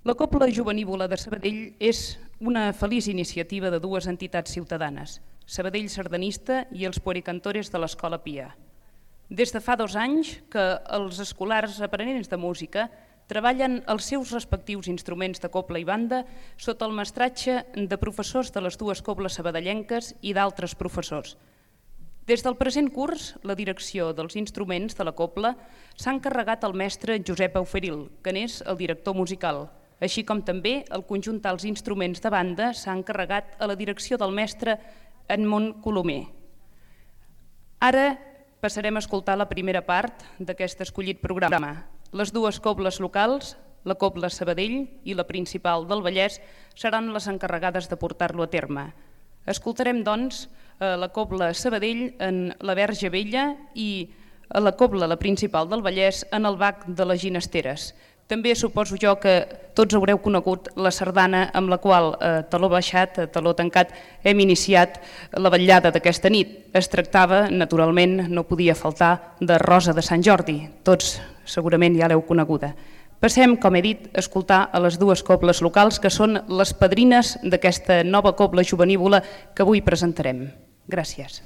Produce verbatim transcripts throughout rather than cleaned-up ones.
La Cobla Jovenívola de Sabadell és una feliç iniciativa de dues entitats ciutadanes, Sabadell Sardanista i els Puericantores de l'Escola Pia. Des de fa dos anys que els escolars aprenents de música treballen els seus respectius instruments de cobla i banda sota el mestratge de professors de les dues cobles sabadellenques i d'altres professors. Des del present curs, la direcció dels instruments de la cobla s'ha encarregat al mestre Josep Auferil, que n'és el director musical, així com també el conjunt dels instruments de banda s'ha encarregat a la direcció del mestre Edmond Colomer. Ara passarem a escoltar la primera part d'aquest escollit programa. Les dues cobles locals, la Cobla Sabadell i la principal del Vallès, seran les encarregades de portar-lo a terme. Escoltarem, doncs, la Cobla Sabadell en la Verge Vella i la Cobla, la principal del Vallès, en el Bac de les Ginesteres. També suposo jo que tots haureu conegut la sardana amb la qual, a taló baixat, a taló tancat, hem iniciat la vetllada d'aquesta nit. Es tractava, naturalment, no podia faltar, de Rosa de Sant Jordi. Tots segurament ja l'heu coneguda. Passem, com he dit, a escoltar a les dues cobles locals que són les padrines d'aquesta nova cobla jovenívola que avui presentarem. Gràcies.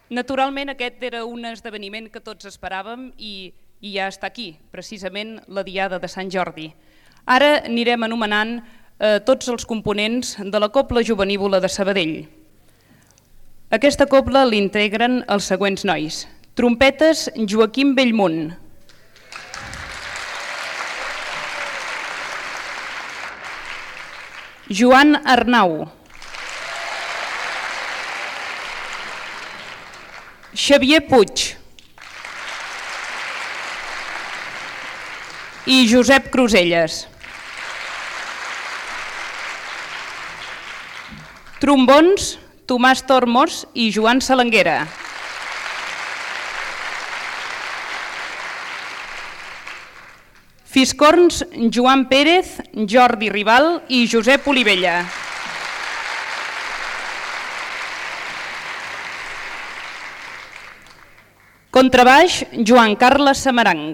Naturalment aquest era un esdeveniment que tots esperàvem i, i ja està aquí, precisament la Diada de Sant Jordi. Ara anirem anomenant eh, tots els components de la Cobla Jovenívola de Sabadell. Aquesta cobla l'integren els següents nois. Trompetes, Joaquim Bellmunt. Joan Arnau. Xavier Puig. I Josep Cruselles. Trombons, Tomàs Tormos i Joan Salanguera. Fiscorns, Joan Pérez, Jordi Rival i Josep Olivella. Contrabaix, Joan Carles Samarang.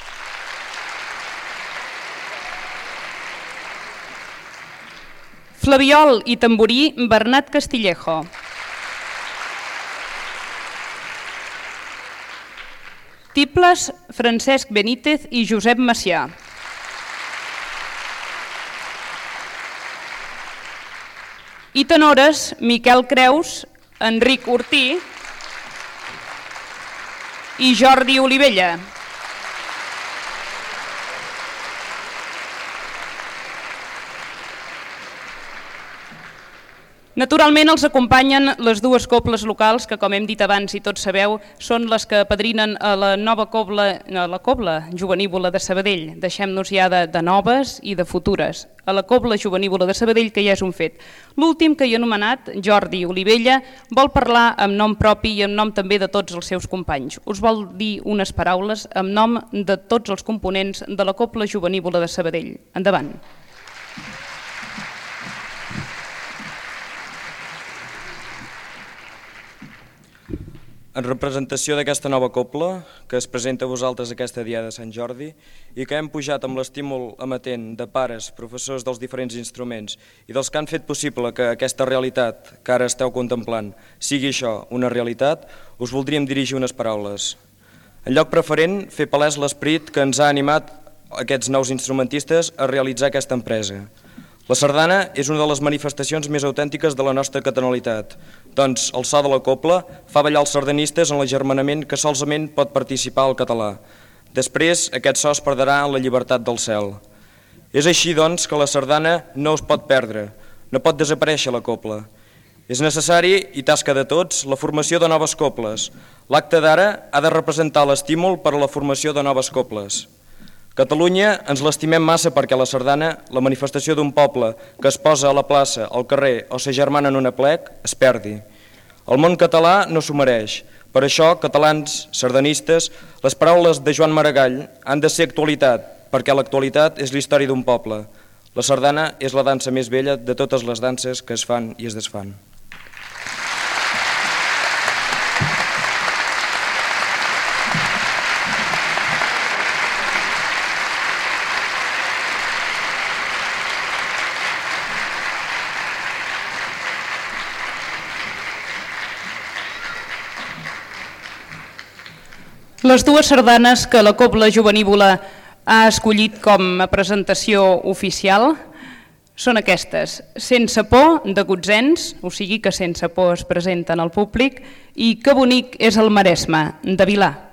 Flabiol i tamborí, Bernat Castillejo. Tibles, Francesc Benítez i Josep Macià. I tenores, Miquel Creus, Enric Ortí i Jordi Olivella. Naturalment els acompanyen les dues cobles locals que, com hem dit abans i tots sabeu, són les que apadrinen a la nova cobla, a la Cobla Jovenívola de Sabadell. Deixem-nos ja de, de noves i de futures. A la Cobla Jovenívola de Sabadell, que ja és un fet. L'últim que hi ha anomenat, Jordi Olivella, vol parlar amb nom propi i en nom també de tots els seus companys. Us vol dir unes paraules en nom de tots els components de la Cobla Jovenívola de Sabadell. Endavant. En representació d'aquesta nova cobla, que es presenta a vosaltres aquesta Diada de Sant Jordi i que hem pujat amb l'estímul amatent de pares, professors dels diferents instruments i dels que han fet possible que aquesta realitat que ara esteu contemplant sigui això, una realitat, us voldríem dirigir unes paraules. En lloc preferent, fer palès l'esperit que ens ha animat aquests nous instrumentistes a realitzar aquesta empresa. La sardana és una de les manifestacions més autèntiques de la nostra catalanitat, doncs el so de la cobla fa ballar els sardanistes en l'agermanament que solament pot participar el català. Després, aquest so es perdrà en la llibertat del cel. És així, doncs, que la sardana no es pot perdre, no pot desaparèixer la cobla. És necessari, i tasca de tots, la formació de noves cobles. L'acte d'ara ha de representar l'estímul per a la formació de noves cobles. Catalunya ens l'estimem massa perquè la sardana, la manifestació d'un poble que es posa a la plaça, al carrer o s'agermana en un aplec, es perdi. El món català no s'ho mereix. Per això, catalans, sardanistes, les paraules de Joan Maragall han de ser actualitat, perquè l'actualitat és la història d'un poble. La sardana és la dansa més vella de totes les danses que es fan i es desfan. Les dues sardanes que la Cobla Jovenívola ha escollit com a presentació oficial són aquestes: Sense por, de Gotzens, o sigui que sense por es presenten al públic, i Que bonic és el Maresme, de Vilà.